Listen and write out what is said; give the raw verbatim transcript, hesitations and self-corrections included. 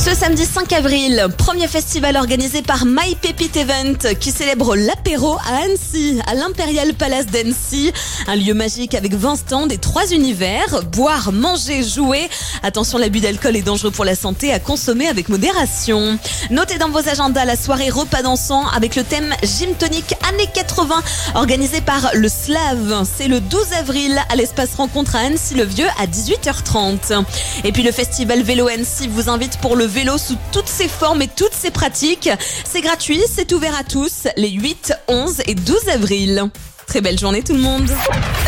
Ce samedi cinq avril, premier festival organisé par My Pépite Event qui célèbre l'apéro à Annecy, à l'Imperial Palace d'Annecy. Un lieu magique avec vingt stands des trois univers. Boire, manger, jouer. Attention, l'abus d'alcool est dangereux pour la santé, à consommer avec modération. Notez dans vos agendas la soirée repas dansant avec le thème Gym Tonic années quatre-vingts organisé par le Slave. C'est le douze avril à l'espace rencontre à Annecy-le-Vieux à dix-huit heures trente. Et puis le festival Vélo Annecy vous invite pour le vélo sous toutes ses formes et toutes ses pratiques. C'est gratuit, c'est ouvert à tous les huit, onze et douze avril. Très belle journée tout le monde.